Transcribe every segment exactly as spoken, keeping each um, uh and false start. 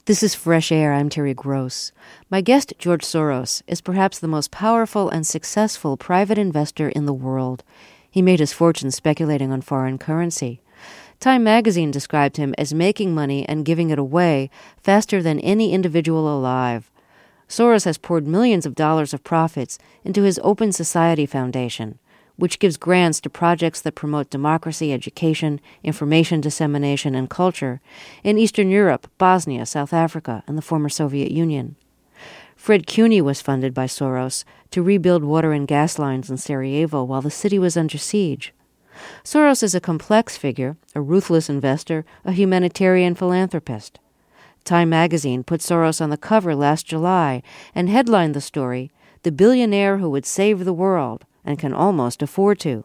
This is Fresh Air. I'm Terry Gross. My guest, George Soros, is perhaps the most powerful and successful private investor in the world. He made his fortune speculating on foreign currency. Time magazine described him as making money and giving it away faster than any individual alive. Soros has poured millions of dollars of profits into his Open Society Foundation, which gives grants to projects that promote democracy, education, information dissemination, and culture in Eastern Europe, Bosnia, South Africa, and the former Soviet Union. Fred Cuny was funded by Soros to rebuild water and gas lines in Sarajevo while the city was under siege. Soros is a complex figure, a ruthless investor, a humanitarian philanthropist. Time magazine put Soros on the cover last July and headlined the story, "The Billionaire Who Would Save the World and Can Almost Afford to."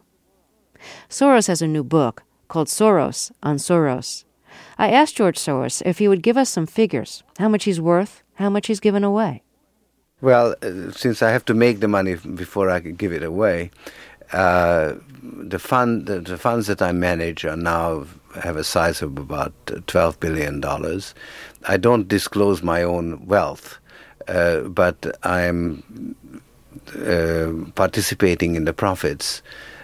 Soros has a new book called Soros on Soros. I asked George Soros if he would give us some figures, how much he's worth, how much he's given away. Well, uh, since I have to make the money before I can give it away, uh, the fund, the, the funds that I manage are now have a size of about twelve billion dollars. I don't disclose my own wealth, uh, but I'm uh, participating in the profits.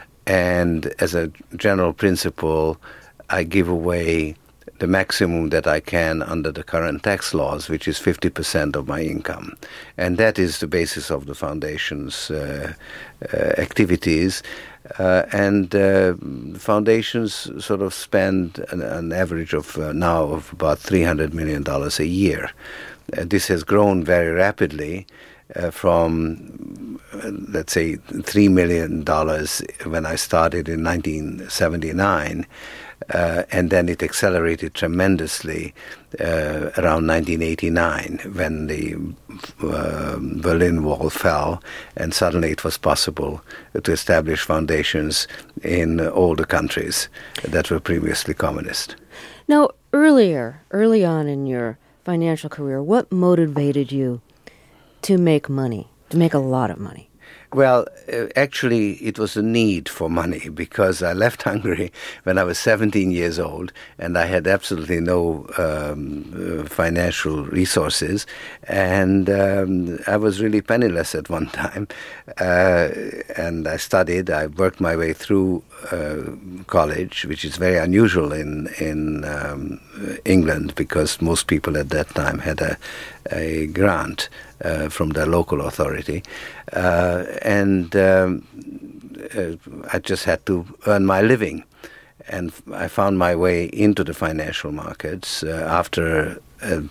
And as a general principle, I give away the maximum that I can under the current tax laws, which is fifty percent of my income. And that is the basis of the foundation's uh, uh, activities. Uh, and uh, foundations sort of spend an, an average of uh, now of about three hundred million dollars a year. Uh, this has grown very rapidly uh, from, uh, let's say, three million dollars when I started in nineteen seventy-nine. Uh, and then it accelerated tremendously uh, around nineteen eighty-nine when the uh, Berlin Wall fell, and suddenly it was possible to establish foundations in all the countries that were previously communist. Now, earlier, early on in your financial career, what motivated you to make money, to make a lot of money? Well, uh, actually, it was a need for money because I left Hungary when I was seventeen years old and I had absolutely no um, uh, financial resources, and um, I was really penniless at one time. Uh, and I studied, I worked my way through uh, college, which is very unusual in, in um, England because most people at that time had a, a grant uh, from the local authority. Uh, and um, uh, I just had to earn my living. And I found my way into the financial markets uh, after a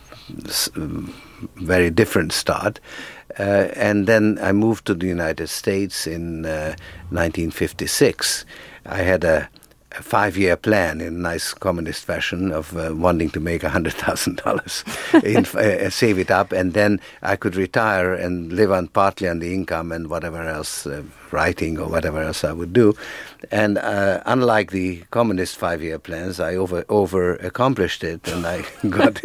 very different start. Uh, and then I moved to the United States in uh, nineteen fifty-six. I had a a five-year plan in nice communist fashion of uh, wanting to make one hundred thousand dollars, uh, save it up, and then I could retire and live on partly on the income and whatever else, uh, writing or whatever else I would do. And uh, unlike the communist five-year plans, I over over accomplished it, and I got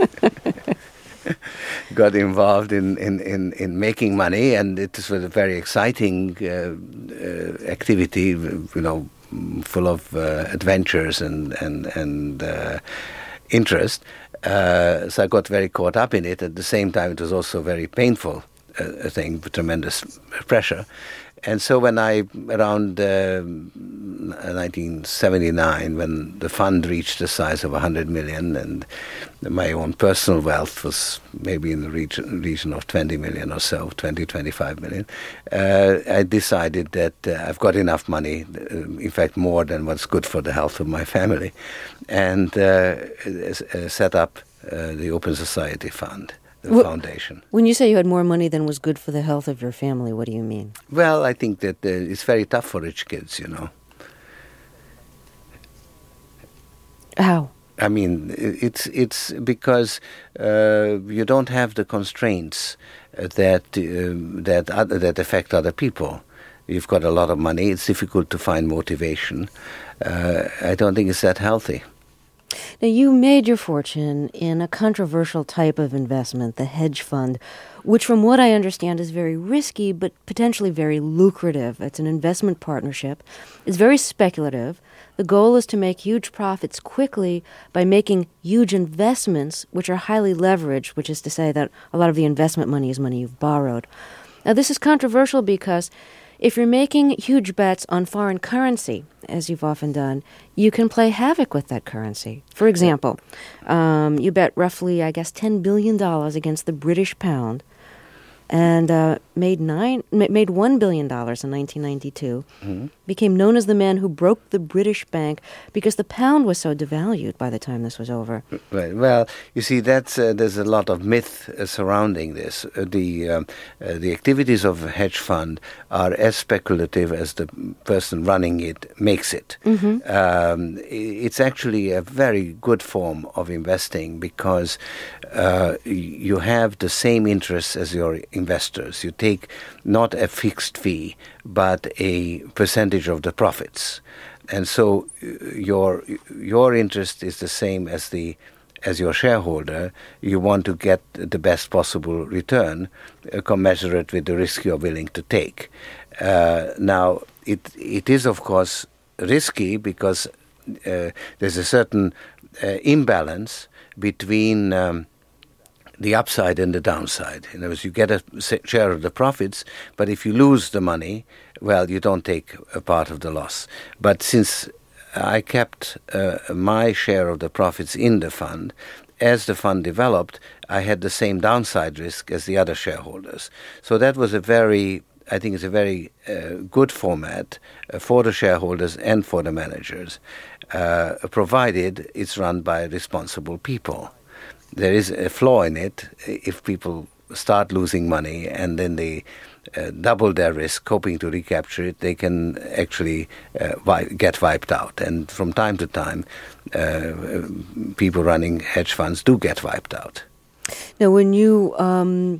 got involved in, in, in, in making money, and it was a very exciting uh, uh, activity, you know, full of uh, adventures and and and uh, interest. Uh, so I got very caught up in it. At the same time, it was also a very painful uh, thing, with tremendous pressure. And so when I, around uh, nineteen seventy-nine, when the fund reached the size of one hundred million and my own personal wealth was maybe in the region, region of twenty million or so, twenty, twenty-five million, uh, I decided that uh, I've got enough money, uh, in fact more than what's good for the health of my family, and uh, uh, set up uh, the Open Society Fund. The Wh- foundation. When you say you had more money than was good for the health of your family, what do you mean? Well, I think that uh, it's very tough for rich kids, you know. How? I mean, it's it's because uh, you don't have the constraints that uh, that other, that affect other people. You've got a lot of money. It's difficult to find motivation. Uh, I don't think it's that healthy. Now, you made your fortune in a controversial type of investment, the hedge fund, which from what I understand is very risky but potentially very lucrative. It's an investment partnership. It's very speculative. The goal is to make huge profits quickly by making huge investments, which are highly leveraged, which is to say that a lot of the investment money is money you've borrowed. Now, this is controversial because if you're making huge bets on foreign currency, as you've often done, you can play havoc with that currency. For example, um, you bet roughly, I guess, ten billion dollars against the British pound and uh, made nine, made one billion dollars in nineteen ninety-two, mm-hmm. became known as the man who broke the British bank because the pound was so devalued by the time this was over. Right. Well, you see, that's uh, there's a lot of myth uh, surrounding this. Uh, the um, uh, the activities of a hedge fund are as speculative as the person running it makes it. Mm-hmm. Um, it's actually a very good form of investing because uh, you have the same interests as your investors. You take not a fixed fee, but a percentage of the profits. And so your your interest is the same as the as your shareholder. You want to get the best possible return, uh, commensurate with the risk you're willing to take. Uh, now, it it is, of course, risky because uh, there's a certain uh, imbalance between um, the upside and the downside. In other words, you get a share of the profits, but if you lose the money, well, you don't take a part of the loss. But since I kept uh, my share of the profits in the fund, as the fund developed, I had the same downside risk as the other shareholders. So that was a very, I think it's a very uh, good format uh, for the shareholders and for the managers, uh, provided it's run by responsible people. There is a flaw in it. If people start losing money and then they uh, double their risk hoping to recapture it, they can actually uh, wi- get wiped out. And from time to time, uh, people running hedge funds do get wiped out. Now, when you um,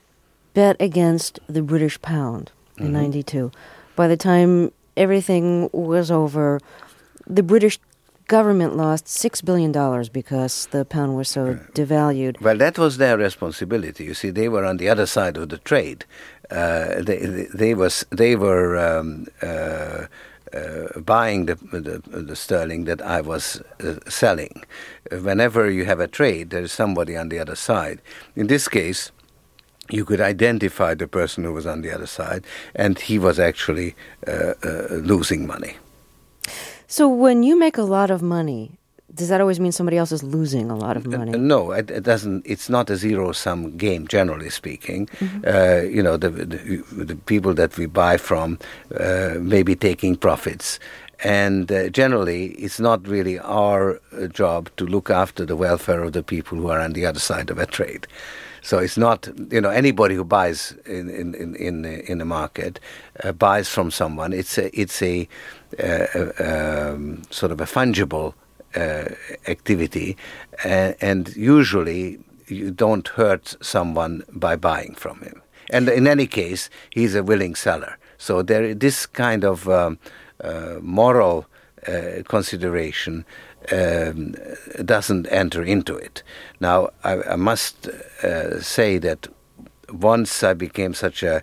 bet against the British pound in mm-hmm. ninety-two, by the time everything was over, the British government lost six billion dollars because the pound was so devalued. Well, that was their responsibility. You see, they were on the other side of the trade. Uh, they, they, they, was, they were um, uh, uh, buying the, the, the sterling that I was uh, selling. Whenever you have a trade, there is somebody on the other side. In this case, you could identify the person who was on the other side, and he was actually uh, uh, losing money. So when you make a lot of money, does that always mean somebody else is losing a lot of money? Uh, no, it, it doesn't. It's not a zero-sum game, generally speaking. Mm-hmm. Uh, you know, the, the the people that we buy from uh, may be taking profits. And uh, generally, it's not really our uh, job to look after the welfare of the people who are on the other side of a trade. So it's not, you know, anybody who buys in in in in, in the market uh, buys from someone. It's a it's a uh, um, sort of a fungible uh, activity, and, and usually you don't hurt someone by buying from him. And in any case, he's a willing seller. So there, this kind of um, uh, moral uh, consideration Um, doesn't enter into it. Now, I, I must uh, say that once I became such a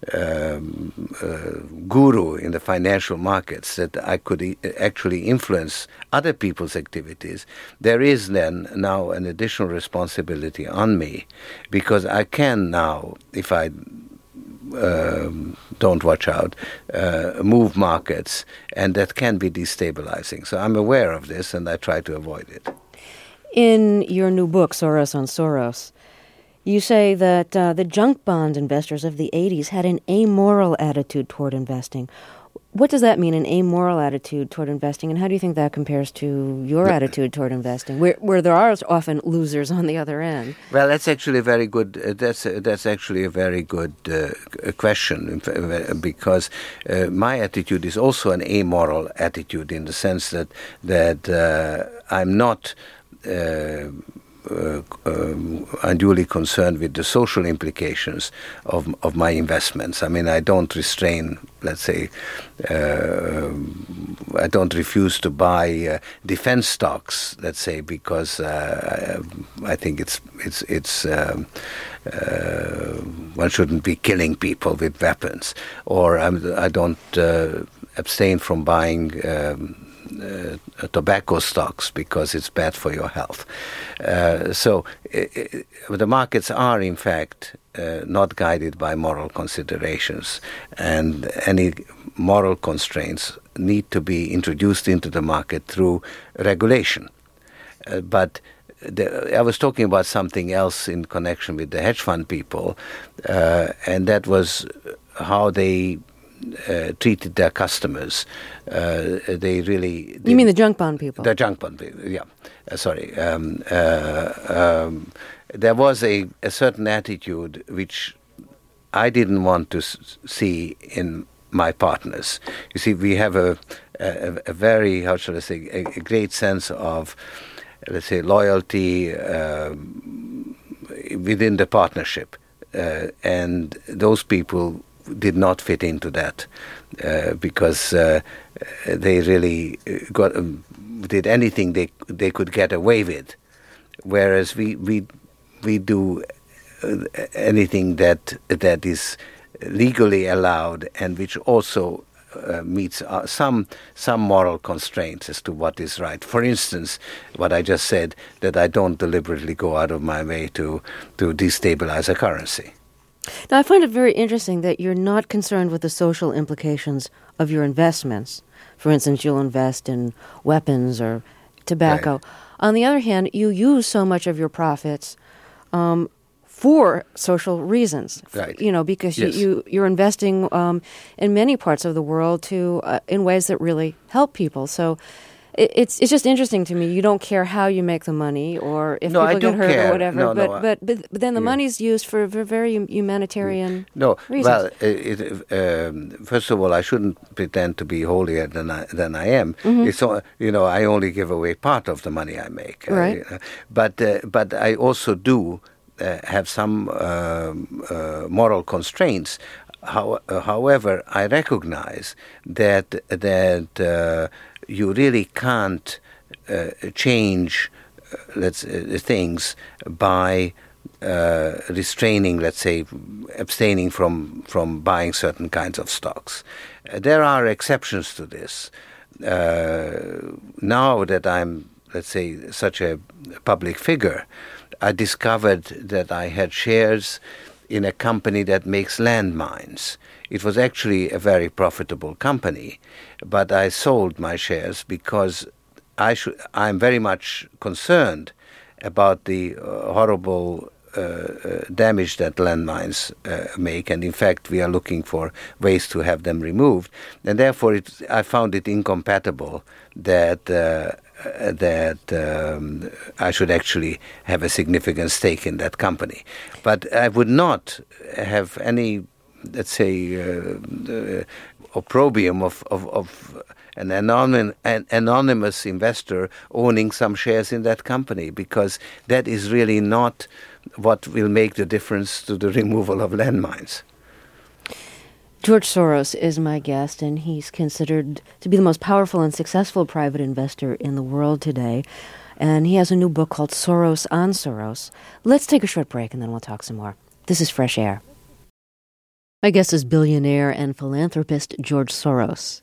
um, uh, guru in the financial markets that I could e- actually influence other people's activities, there is then now an additional responsibility on me, because I can now, if I Um, don't watch out, uh, move markets, and that can be destabilizing. So I'm aware of this, and I try to avoid it. In your new book, Soros on Soros, you say that uh, the junk bond investors of the eighties had an amoral attitude toward investing. What does that mean, an amoral attitude toward investing, and how do you think that compares to your attitude toward investing, where where there are often losers on the other end? Well, that's actually a very good. Uh, that's uh, that's actually a very good uh, question, because uh, my attitude is also an amoral attitude in the sense that that uh, I'm not Uh, uh, um, unduly concerned with the social implications of of my investments. I mean, I don't restrain, let's say, uh, I don't refuse to buy uh, defense stocks, let's say, because uh, I think it's it's it's. Um, Uh, one shouldn't be killing people with weapons, or um, I don't uh, abstain from buying um, uh, tobacco stocks because it's bad for your health. Uh, so it, it, the markets are, in fact, uh, not guided by moral considerations, and any moral constraints need to be introduced into the market through regulation. Uh, but The, I was talking about something else in connection with the hedge fund people, uh, and that was how they uh, treated their customers. Uh, they really... You mean the junk bond people? The junk bond people, yeah. Uh, sorry. Um, uh, um, there was a, a certain attitude which I didn't want to s- see in my partners. You see, we have a, a, a very, how shall I say, a, a great sense of, let's say, loyalty um, within the partnership. Uh, and those people did not fit into that uh, because uh, they really got um, did anything they they could get away with, whereas we we we do anything that that is legally allowed and which also Uh, meets uh, some some moral constraints as to what is right. For instance, what I just said, that I don't deliberately go out of my way to to destabilize a currency. Now, I find it very interesting that you're not concerned with the social implications of your investments. For instance, you'll invest in weapons or tobacco. Right. On the other hand, you use so much of your profits um, for social reasons, Right. you know, because Yes. you, you, you're investing um, in many parts of the world to uh, in ways that really help people. So it, it's it's just interesting to me. You don't care how you make the money or if No, people I do get hurt care. or whatever, No, but, no, I- but, but but then the yeah. money's used for, for very humanitarian No, reasons. well, it, it, um, first of all, I shouldn't pretend to be holier than I, than I am. Mm-hmm. It's all, you know, I only give away part of the money I make. Right. I, uh, but uh, but I also do Uh, have some um, uh, moral constraints. How, uh, however, I recognize that that uh, you really can't uh, change, uh, let's uh, things by uh, restraining, let's say, abstaining from from buying certain kinds of stocks. Uh, there are exceptions to this. Uh, now that I'm, let's say, such a public figure, I discovered that I had shares in a company that makes landmines. It was actually a very profitable company, but I sold my shares because I should, I'm very much concerned about the uh, horrible uh, uh, damage that landmines uh, make, and in fact we are looking for ways to have them removed. And therefore it, I found it incompatible that uh, Uh, that um, I should actually have a significant stake in that company. But I would not have any, let's say, uh, uh, opprobrium of, of, of an, anonym, an anonymous investor owning some shares in that company, because that is really not what will make the difference to the removal of landmines. George Soros is my guest, and he's considered to be the most powerful and successful private investor in the world today. And he has a new book called Soros on Soros. Let's take a short break, and then we'll talk some more. This is Fresh Air. My guest is billionaire and philanthropist George Soros.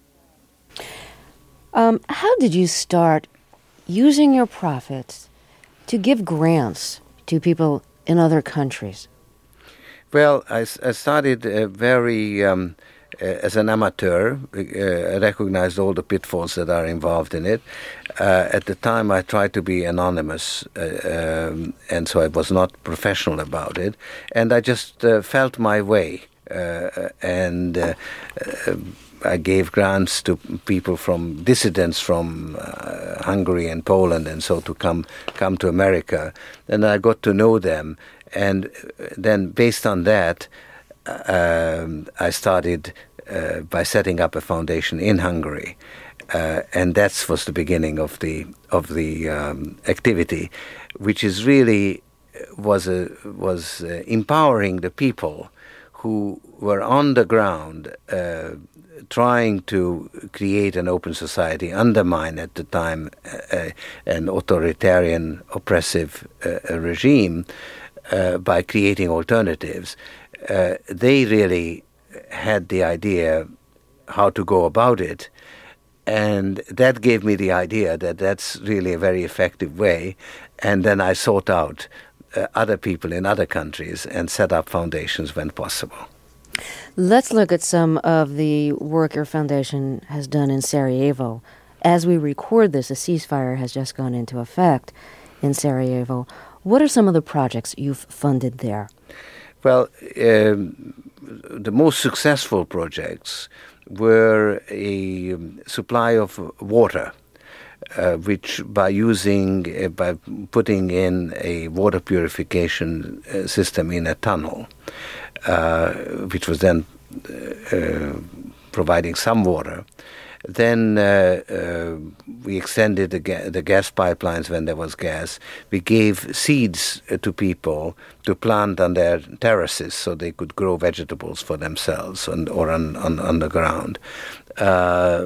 Um, how did you start using your profits to give grants to people in other countries? Well, I, I started uh, very, um, uh, as an amateur. Uh, I recognized all the pitfalls that are involved in it. Uh, at the time, I tried to be anonymous, uh, um, and so I was not professional about it. And I just uh, felt my way. Uh, and uh, uh, I gave grants to people from dissidents from uh, Hungary and Poland and so to come come to America. And I got to know them. And then based on that, um, I started uh, by setting up a foundation in Hungary. Uh, and that was the beginning of the of the um, activity. which is really was a, was uh, empowering the people who were on the ground uh, trying to create an open society, undermine at the time uh, an authoritarian, oppressive uh, regime uh, by creating alternatives. Uh, they really had the idea how to go about it. And that gave me the idea that that's really a very effective way. And then I sought out uh, other people in other countries and set up foundations when possible. Let's look at some of the work your foundation has done in Sarajevo. As we record this, a ceasefire has just gone into effect in Sarajevo. What are some of the projects you've funded there? Well, um, the most successful projects were a um, supply of water, uh, which by using, uh, by putting in a water purification uh, system in a tunnel, uh, which was then uh, uh, providing some water. Then uh, uh, we extended the, ga- the gas pipelines when there was gas. We gave seeds uh, to people to plant on their terraces so they could grow vegetables for themselves and, or on, on, on the ground. Uh,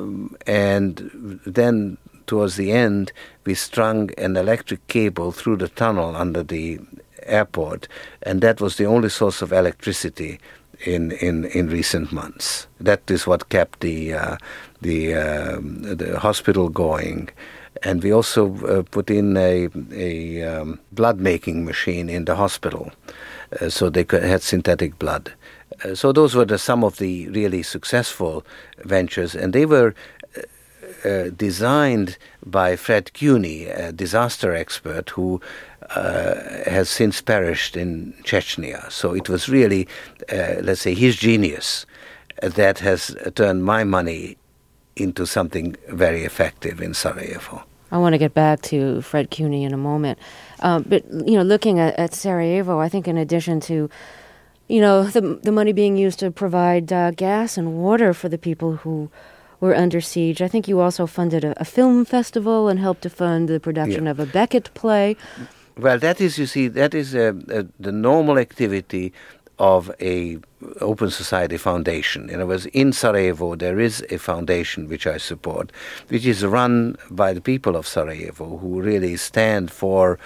and then towards the end, we strung an electric cable through the tunnel under the airport, and that was the only source of electricity in, in, in recent months. That is what kept the uh, the um, the hospital going. And we also uh, put in a, a um, blood-making machine in the hospital, uh, so they could, had synthetic blood. Uh, so those were the, some of the really successful ventures, and they were uh, uh, designed by Fred Cuny, a disaster expert who uh, has since perished in Chechnya. So it was really, uh, let's say, his genius that has turned my money into something very effective in Sarajevo. I want to get back to Fred Cuny in a moment. Um, but, you know, looking at, at Sarajevo, I think in addition to, you know, the, the money being used to provide uh, gas and water for the people who were under siege, I think you also funded a, a film festival and helped to fund the production yeah. of a Beckett play. Well, that is, you see, that is uh, uh, the normal activity of a open society foundation. In other words, in Sarajevo there is a foundation which I support, which is run by the people of Sarajevo who really stand for,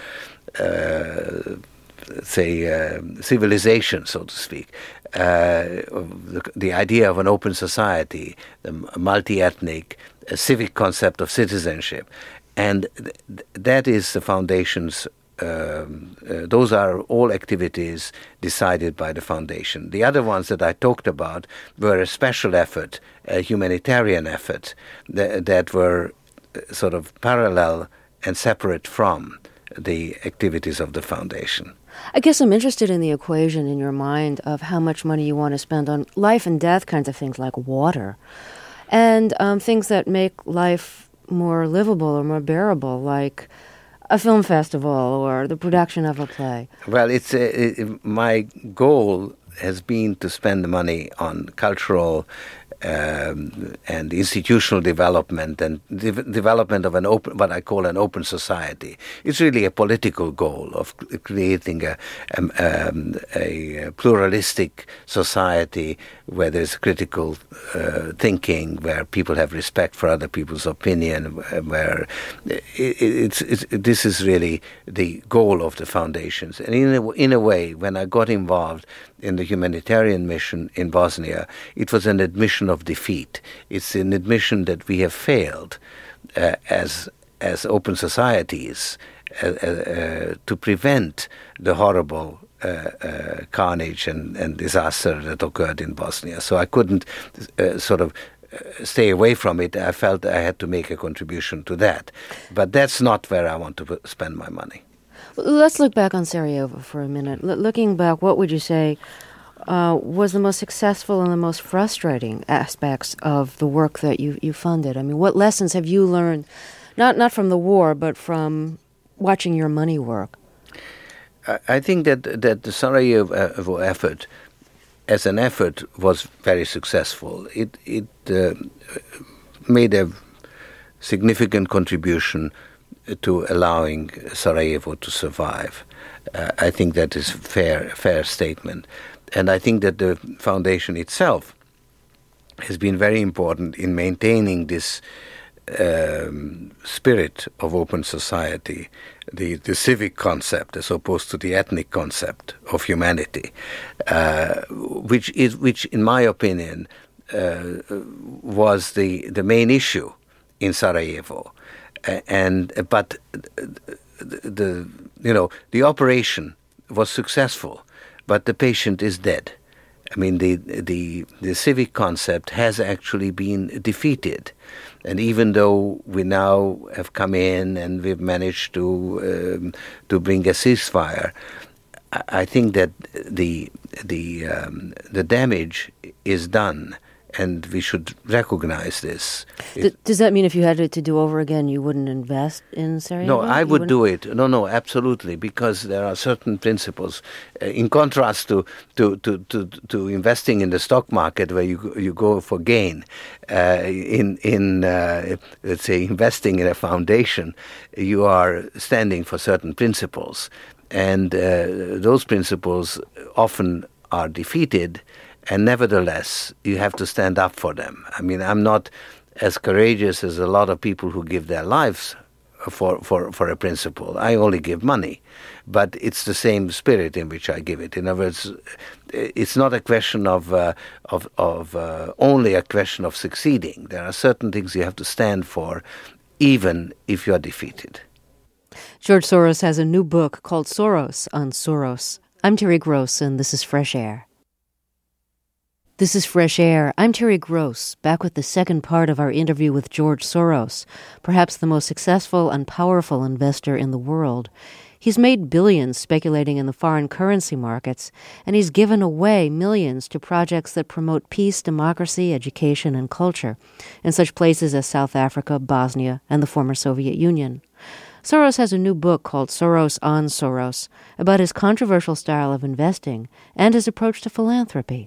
uh, say, uh, civilization, so to speak. Uh, the, the idea of an open society, the multi-ethnic, a civic concept of citizenship. And th- that is the foundation's Um, uh, those are all activities decided by the foundation. The other ones that I talked about were a special effort, a humanitarian effort, th- that were sort of parallel and separate from the activities of the foundation. I guess I'm interested in the equation in your mind of how much money you want to spend on life and death kinds of things like water and um, things that make life more livable or more bearable, like a film festival or the production of a play. Well, it's a, it, my goal has been to spend the money on cultural um, and institutional development and de- development of an open, what I call an open society. It's really a political goal of creating a, um, um, a pluralistic society where there's critical uh, thinking, where people have respect for other people's opinion, where it, it's, it's, this is really the goal of the foundations. And in a, in a way, when I got involved in the humanitarian mission in Bosnia, it was an admission of defeat. It's an admission that we have failed uh, as as open societies uh, uh, to prevent the horrible uh, uh, carnage and, and disaster that occurred in Bosnia. So I couldn't uh, sort of uh, stay away from it. I felt I had to make a contribution to that. But that's not where I want to put, spend my money. Let's look back on Sarajevo for a minute. L- looking back, what would you say uh, was the most successful and the most frustrating aspects of the work that you, you funded? I mean, what lessons have you learned, not not from the war, but from watching your money work? I, I think that, that the Sarajevo effort, as an effort, was very successful. It, it uh, made a significant contribution to allowing Sarajevo to survive. Uh, I think that is a fair, fair statement. And I think that the foundation itself has been very important in maintaining this um, spirit of open society, the, the civic concept as opposed to the ethnic concept of humanity, uh, which is, which in my opinion uh, was the the main issue in Sarajevo, uh, and but the, the you know the operation was successful, but the patient is dead. I mean, the, the the civic concept has actually been defeated. And even though we now have come in and we've managed to um, to bring a ceasefire, I, I think that the the um, the damage is done, and we should recognize this. D- does that mean if you had it to do over again, you wouldn't invest in Sarajevo? No, I would do it. No, no, absolutely, because there are certain principles. Uh, in contrast to, to, to, to, to investing in the stock market, where you you go for gain, uh, in in uh, let's say investing in a foundation, you are standing for certain principles, and uh, those principles often are defeated. And nevertheless, you have to stand up for them. I mean, I'm not as courageous as a lot of people who give their lives for, for, for a principle. I only give money. But it's the same spirit in which I give it. In other words, it's not a question of, uh, of, of uh, only a question of succeeding. There are certain things you have to stand for, even if you are defeated. George Soros has a new book called Soros on Soros. I'm Terry Gross, and this is Fresh Air. This is Fresh Air. I'm Terry Gross, back with the second part of our interview with George Soros, perhaps the most successful and powerful investor in the world. He's made billions speculating in the foreign currency markets, and he's given away millions to projects that promote peace, democracy, education, and culture in such places as South Africa, Bosnia, and the former Soviet Union. Soros has a new book called Soros on Soros about his controversial style of investing and his approach to philanthropy.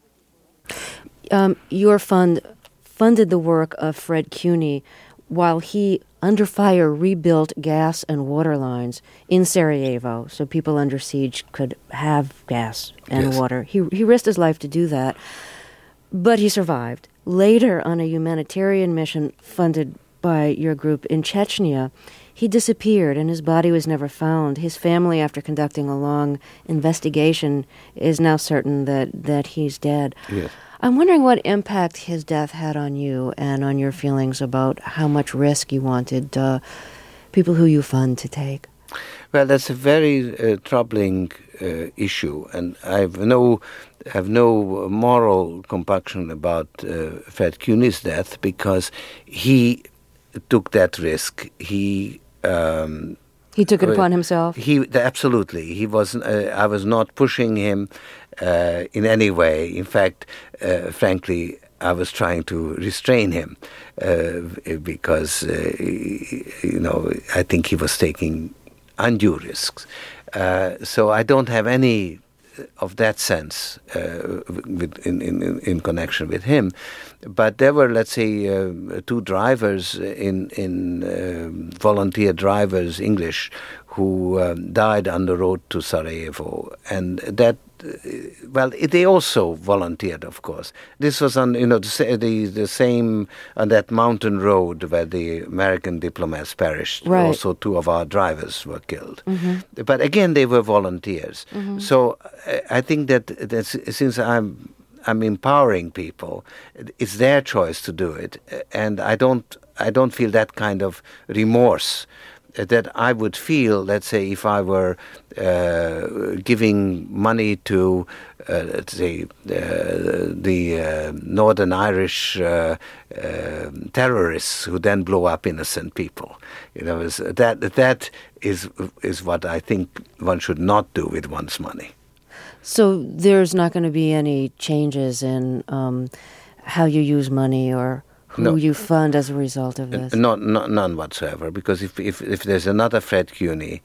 Um, your fund funded the work of Fred Cuny while he, under fire, rebuilt gas and water lines in Sarajevo so people under siege could have gas and yes. water. He, he risked his life to do that, but he survived. Later, on a humanitarian mission funded by your group in Chechnya, he disappeared and his body was never found. His family, after conducting a long investigation, is now certain that, that he's dead. Yes. I'm wondering what impact his death had on you and on your feelings about how much risk you wanted uh, people who you fund to take. Well, that's a very uh, troubling uh, issue, and I have no have no moral compunction about uh, Fred Cuny's death because he took that risk. He um, he took it upon himself. He absolutely. He was. Uh, I was not pushing him uh, in any way. In fact, uh, frankly, I was trying to restrain him uh, because uh, you know I think he was taking undue risks. Uh, so I don't have any of that sense uh, with, in, in, in connection with him. But there were, let's say, uh, two drivers in, in uh, volunteer drivers, English, who um, died on the road to Sarajevo. And that, uh, well, they also volunteered, of course. This was on, you know, the, the, the same, on that mountain road where the American diplomats perished. Right. Also, two of our drivers were killed. Mm-hmm. But again, they were volunteers. Mm-hmm. So I think that, that since I'm I'm empowering people, it's their choice to do it, and I don't I don't feel that kind of remorse that I would feel, let's say, if I were uh, giving money to, uh, let's say, uh, the uh, Northern Irish uh, uh, terrorists who then blow up innocent people. You know, that that is is what I think one should not do with one's money. So there's not going to be any changes in um, how you use money or who no. you fund as a result of this? Not, not, none whatsoever. Because if, if if there's another Fred Cuny,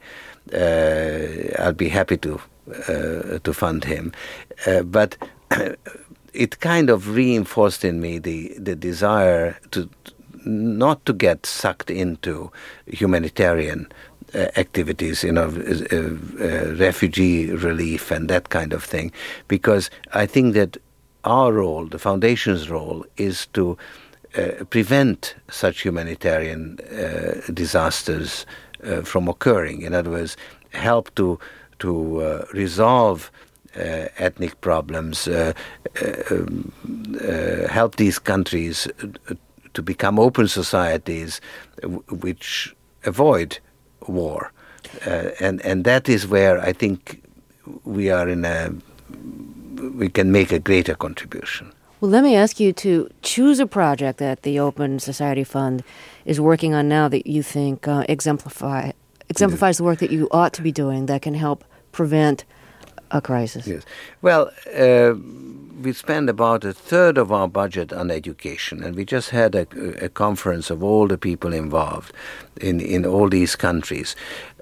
uh, I'll be happy to uh, to fund him. Uh, but it kind of reinforced in me the the desire to not to get sucked into humanitarian uh, activities, you know, uh, uh, refugee relief and that kind of thing, because I think that our role, the Foundation's role, is to uh, prevent such humanitarian uh, disasters uh, from occurring. In other words, help to to uh, resolve uh, ethnic problems, uh, uh, uh, help these countries to become open societies w- which avoid war. Uh, and, and that is where I think we are in a, we can make a greater contribution. Well, let me ask you to choose a project that the Open Society Fund is working on now that you think uh, exemplify exemplifies the work that you ought to be doing that can help prevent a crisis. Yes. Well, uh, we spend about a third of our budget on education, and we just had a, a conference of all the people involved in, in all these countries,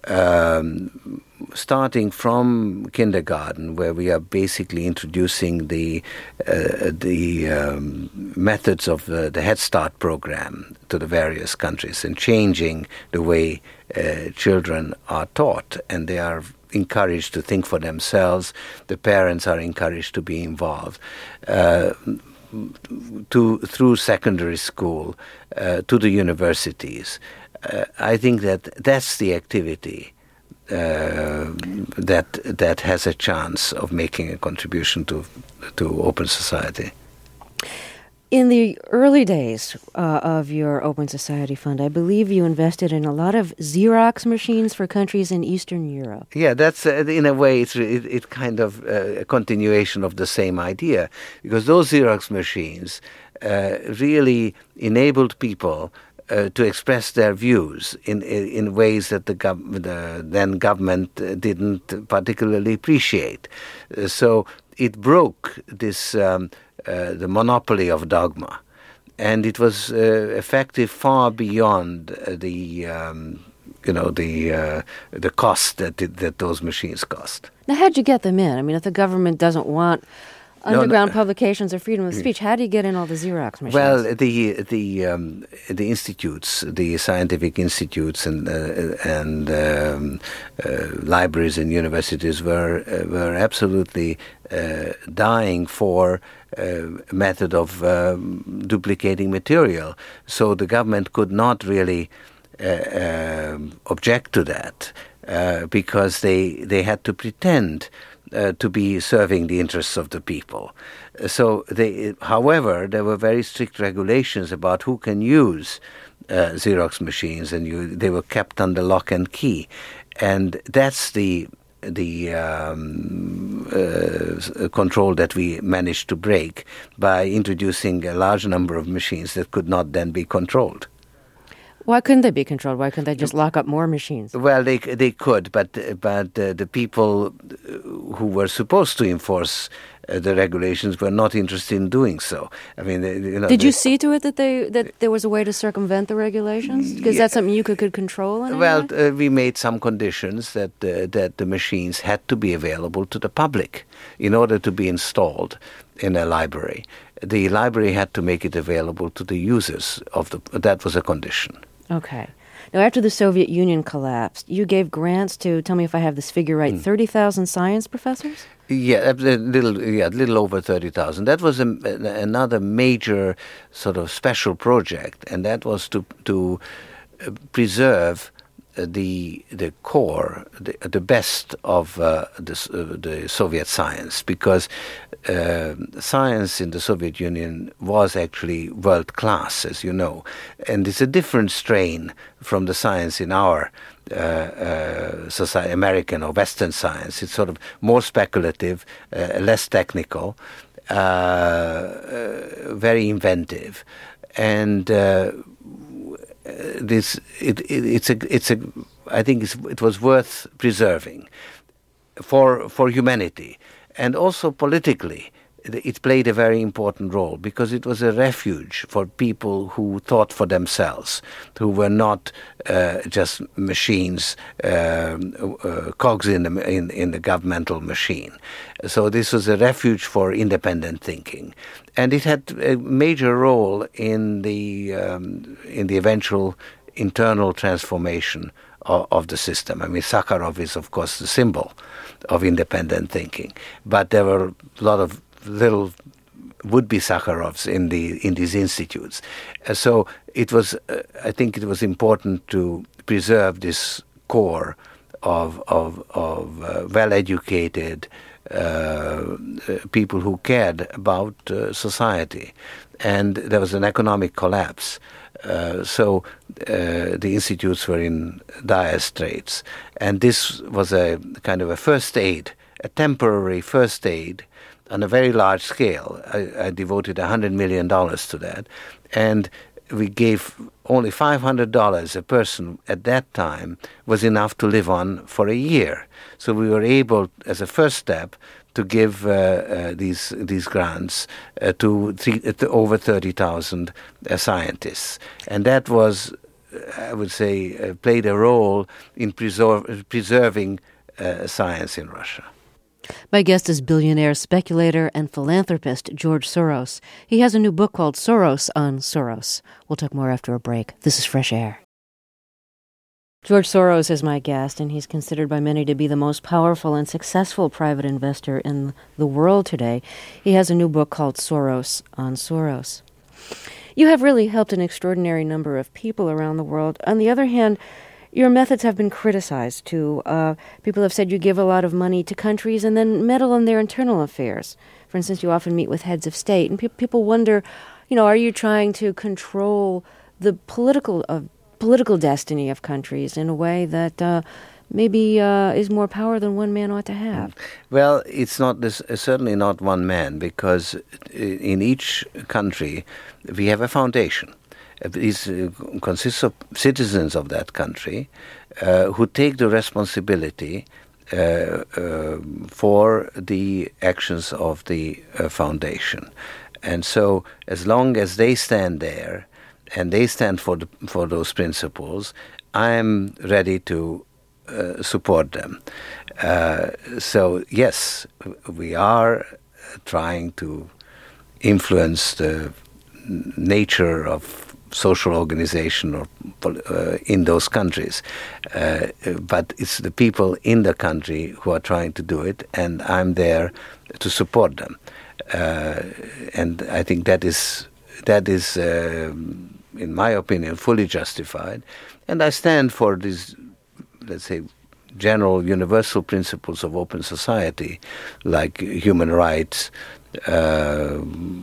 um, starting from kindergarten, where we are basically introducing the uh, the um, methods of the, the Head Start program to the various countries and changing the way uh, children are taught, and they are encouraged to think for themselves. The parents are encouraged to be involved. Uh, to through secondary school, uh, to the universities. Uh, I think that that's the activity uh, that that has a chance of making a contribution to to open society. In the early days uh, of your Open Society Fund, I believe you invested in a lot of Xerox machines for countries in Eastern Europe. Yeah, that's uh, in a way it's it, it kind of uh, a continuation of the same idea, because those Xerox machines uh, really enabled people uh, to express their views in in, in ways that the, gov- the then government uh, didn't particularly appreciate. Uh, so it broke this. Um, Uh, the monopoly of dogma, and it was uh, effective far beyond uh, the um, you know the uh, the cost that it, that those machines cost. Now, how'd you get them in? I mean, if the government doesn't want underground no, no. publications or freedom of speech, how do you get in all the Xerox machines? Well, the the um, the institutes, the scientific institutes, and uh, and um, uh, libraries and universities were uh, were absolutely uh, dying for Uh, method of um, duplicating material. So the government could not really uh, uh, object to that uh, because they they had to pretend uh, to be serving the interests of the people. So they, however, there were very strict regulations about who can use uh, Xerox machines, and you, they were kept under lock and key. And that's the the um, uh, control that we managed to break by introducing a large number of machines that could not then be controlled. Why couldn't they be controlled? Why couldn't they just lock up more machines? Well, they they could, but but uh, the people who were supposed to enforce uh, the regulations were not interested in doing so. I mean, they, you know, did they, you see to it that they that there was a way to circumvent the regulations? Because yeah. that's something you could, could control. In well, uh, we made some conditions that uh, that the machines had to be available to the public in order to be installed in a library. The library had to make it available to the users of the. That was a condition. Okay. Now, after the Soviet Union collapsed, you gave grants to, tell me if I have this figure right, mm. thirty thousand science professors? Yeah, a little, yeah, a little over thirty thousand. That was a, another major sort of special project, and that was to to preserve the the core, the, the best of uh, the, uh, the Soviet science, because uh, science in the Soviet Union was actually world class, as you know, and it's a different strain from the science in our uh, uh, society, American or Western science. It's sort of more speculative, uh, less technical, uh, uh, very inventive, and. Uh, Uh, this it, it, it's a it's a I think it's, it was worth preserving for for humanity, and also politically it played a very important role because it was a refuge for people who thought for themselves, who were not uh, just machines, uh, uh, cogs in the, in, in the governmental machine. So this was a refuge for independent thinking. And it had a major role in the um, in the eventual internal transformation of, of the system. I mean, Sakharov is, of course, the symbol of independent thinking. But there were a lot of little would-be Sakharovs in the in these institutes. Uh, so it was, uh, I think, it was important to preserve this core of of of uh, well-educated uh, uh, people who cared about uh, society, and there was an economic collapse. Uh, so uh, the institutes were in dire straits, and this was a kind of a first aid, a temporary first aid on a very large scale. I, I devoted one hundred million dollars to that, and we gave only five hundred dollars a person at that time was enough to live on for a year. So we were able, as a first step, to give uh, uh, these these grants uh, to, three, to over thirty thousand uh, scientists. And that was, I would say, uh, played a role in preserve, preserving uh, science in Russia. My guest is billionaire, speculator, and philanthropist George Soros. He has a new book called Soros on Soros. We'll talk more after a break. This is Fresh Air. George Soros is my guest, and he's considered by many to be the most powerful and successful private investor in the world today. He has a new book called Soros on Soros. You have really helped an extraordinary number of people around the world. On the other hand, your methods have been criticized too. Uh, people have said you give a lot of money to countries and then meddle in their internal affairs. For instance, you often meet with heads of state, and pe- people wonder, you know, are you trying to control the political uh, political destiny of countries in a way that uh, maybe uh, is more power than one man ought to have? Well, it's not this, uh, certainly not one man, because in each country we have a foundation. It uh, consists of citizens of that country uh, who take the responsibility uh, uh, for the actions of the uh, foundation. And so as long as they stand there and they stand for the, for those principles, I'm ready to uh, support them. Uh, so yes, we are trying to influence the nature of social organization or uh, in those countries. Uh, but it's the people in the country who are trying to do it, and I'm there to support them. Uh, and I think that is, that is uh, in my opinion, fully justified. And I stand for these, let's say, general universal principles of open society, like human rights, Uh,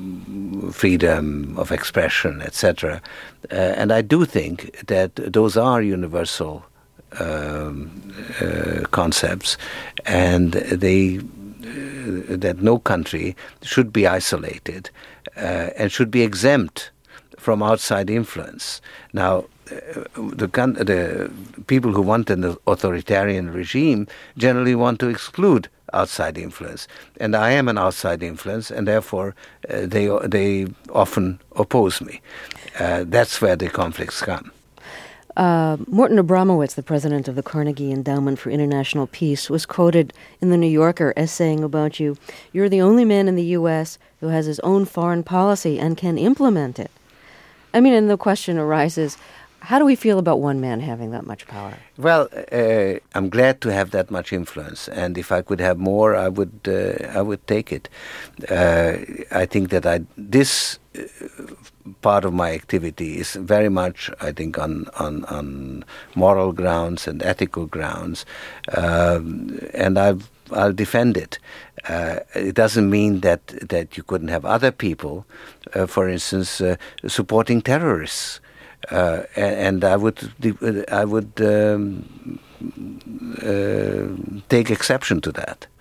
freedom of expression, et cetera. Uh, and I do think that those are universal um, uh, concepts, and they uh, that no country should be isolated uh, and should be exempt from outside influence. Now, uh, the, the people who want an authoritarian regime generally want to exclude outside influence, and I am an outside influence, and therefore uh, they they often oppose me. Uh, that's where the conflicts come. Uh, Morton Abramowitz, the president of the Carnegie Endowment for International Peace, was quoted in The New Yorker as saying about you, "You're the only man in the U S who has his own foreign policy and can implement it." I mean, and the question arises, how do we feel about one man having that much power? Well, uh, I'm glad to have that much influence, and if I could have more, I would. Uh, I would take it. Uh, I think that I this uh, part of my activity is very much, I think, on on, on moral grounds and ethical grounds, um, and I've, I'll defend it. Uh, it doesn't mean that that you couldn't have other people, uh, for instance, uh, supporting terrorists. Uh, and, and I would, I would um, uh, take exception to that.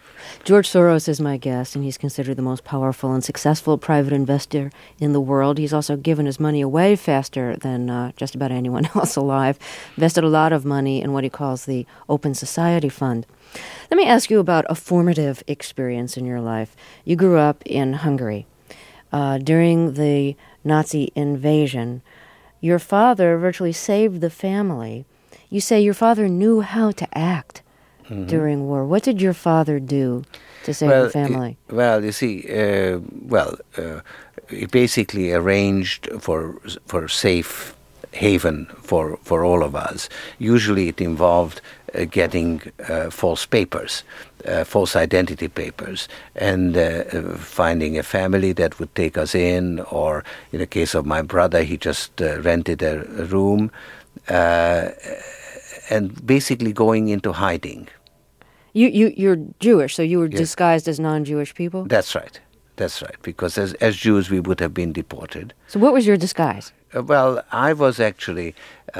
George Soros is my guest, and he's considered the most powerful and successful private investor in the world. He's also given his money away faster than uh, just about anyone else alive, invested a lot of money in what he calls the Open Society Fund. Let me ask you about a formative experience in your life. You grew up in Hungary. Uh, during the Nazi invasion, your father virtually saved the family. You say your father knew how to act mm-hmm. during war. What did your father do to save well, the family? Uh, well, you see, uh, well, uh, he basically arranged for for safe haven for, for all of us. Usually it involved uh, getting uh, false papers, uh, false identity papers, and uh, uh, finding a family that would take us in, or in the case of my brother, he just uh, rented a, a room, uh, and basically going into hiding. You, you, you're Jewish, so you were yes. disguised as non-Jewish people? That's right. That's right, because as, as Jews we would have been deported. So what was your disguise? Uh, well, I was actually,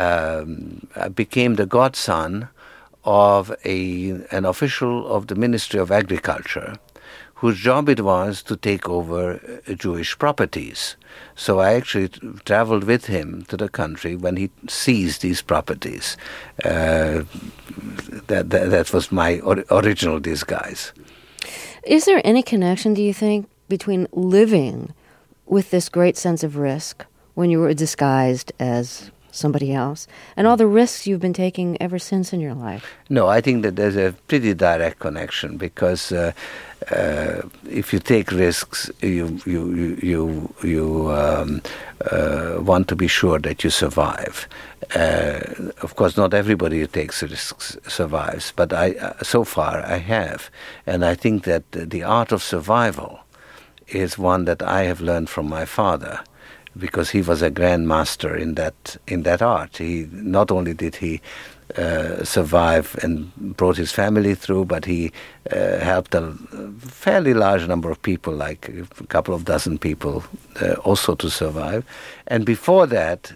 um, I became the godson of a an official of the Ministry of Agriculture, whose job it was to take over uh, Jewish properties. So I actually t- traveled with him to the country when he seized these properties. Uh, that, that, that was my or- original disguise. Is there any connection, do you think, between living with this great sense of risk when you were disguised as somebody else and all the risks you've been taking ever since in your life? No, I think that there's a pretty direct connection, because uh, uh, if you take risks, you you you you, you um, uh, want to be sure that you survive. Uh, of course, not everybody who takes risks survives, but I uh, so far I have, and I think that the art of survival is one that I have learned from my father, because he was a grand master in that in that art. He not only did he uh, survive and brought his family through, but he uh, helped a fairly large number of people, like a couple of dozen people, uh, also to survive. And before that,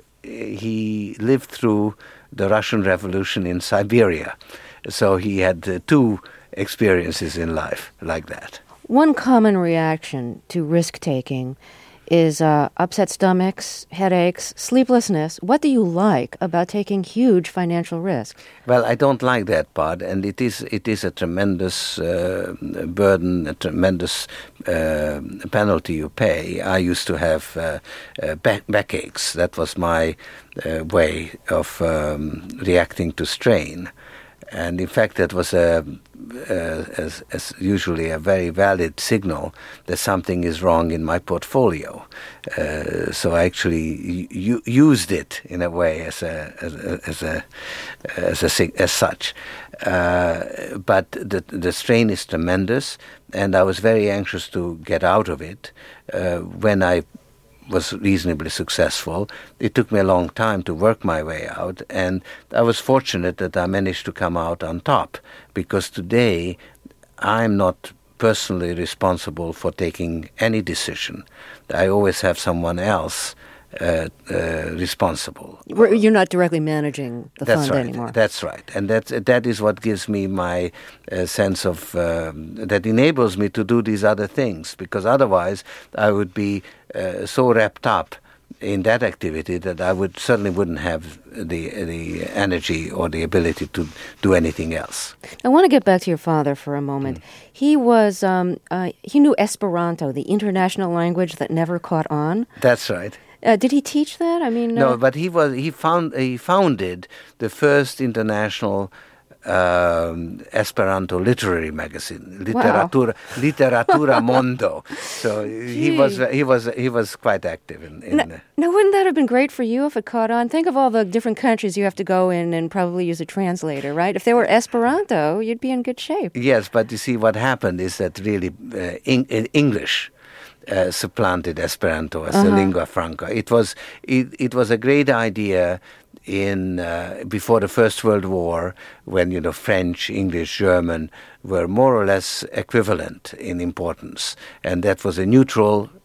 he lived through the Russian Revolution in Siberia. So he had uh, two experiences in life like that. One common reaction to risk-taking is uh, upset stomachs, headaches, sleeplessness. What do you like about taking huge financial risks? Well, I don't like that part, and it is it is a tremendous uh, burden, a tremendous uh, penalty you pay. I used to have uh, uh, back, backaches. That was my uh, way of um, reacting to strain. And in fact, that was a, uh, as, as usually a very valid signal that something is wrong in my portfolio. Uh, so I actually u- used it in a way as a as a as a as, a, as such. Uh, but the the strain is tremendous, and I was very anxious to get out of it. Uh, when I was reasonably successful. It took me a long time to work my way out, and I was fortunate that I managed to come out on top, because today I'm not personally responsible for taking any decision. I always have someone else uh, uh, responsible. You're not directly managing the that's fund right. anymore. That's right. And that, that is what gives me my uh, sense of, um, that enables me to do these other things, because otherwise I would be uh, so wrapped up in that activity that I would certainly wouldn't have the the energy or the ability to do anything else. I want to get back to your father for a moment. Mm. He was um, uh, he knew Esperanto, the international language that never caught on. That's right. Uh, did he teach that? I mean, no, uh, but he was he found he founded the first international um, Esperanto literary magazine, Literatura wow. Literatura Mondo. So he was he was he was quite active in. in now, uh, now, wouldn't that have been great for you if it caught on? Think of all the different countries you have to go in and probably use a translator, right? If they were Esperanto, you'd be in good shape. Yes, but you see, what happened is that really uh, in, in English. Uh, supplanted Esperanto as uh-huh. a lingua franca. It was it, it was a great idea in uh, before the First World War, when you know French, English, German were more or less equivalent in importance, and that was a neutral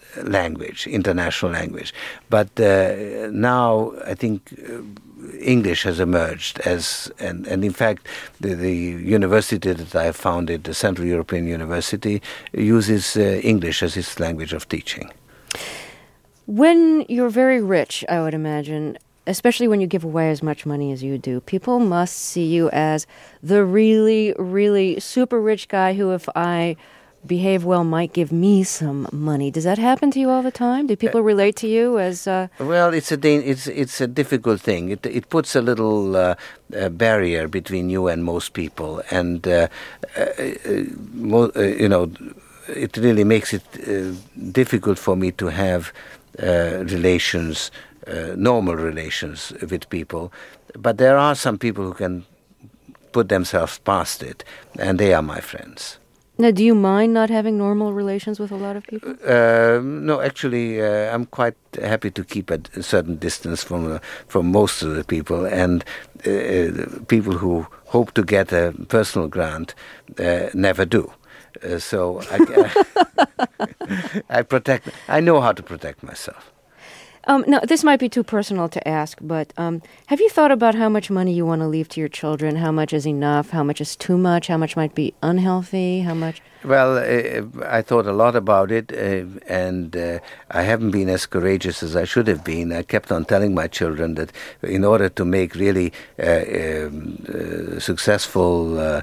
language, international language. But uh, now I think uh, English has emerged as, and, and in fact, the, the university that I founded, the Central European University, uses uh, English as its language of teaching. When you're very rich, I would imagine, especially when you give away as much money as you do, people must see you as the really, really super rich guy who, if I behave well, might give me some money. Does that happen to you all the time? Do people relate to you as? Uh... Well, it's a da- it's it's a difficult thing. It it puts a little uh, uh, barrier between you and most people, and uh, uh, mo- uh, you know, it really makes it uh, difficult for me to have uh, relations, uh, normal relations with people. But there are some people who can put themselves past it, and they are my friends. Now, do you mind not having normal relations with a lot of people? Uh, no, actually, uh, I'm quite happy to keep a, a certain distance from uh, from most of the people, and uh, people who hope to get a personal grant uh, never do. Uh, so I, I, I protect. I know how to protect myself. Um, now, this might be too personal to ask, but um, have you thought about how much money you want to leave to your children? How much is enough? How much is too much? How much might be unhealthy? How much? Well, uh, I thought a lot about it, uh, and uh, I haven't been as courageous as I should have been. I kept on telling my children that in order to make really uh, um, uh, successful, uh,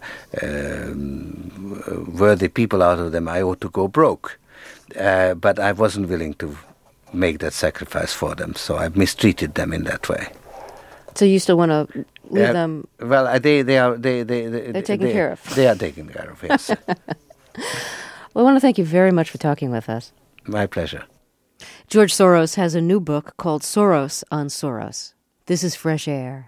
um, worthy people out of them, I ought to go broke. Uh, but I wasn't willing to make that sacrifice for them, so I mistreated them in that way. So you still want to leave uh, them? Well, they they are they they, they they're taken they, care of. They are taken care of. Yes. Well, I want to thank you very much for talking with us. My pleasure. George Soros has a new book called Soros on Soros. This is Fresh Air.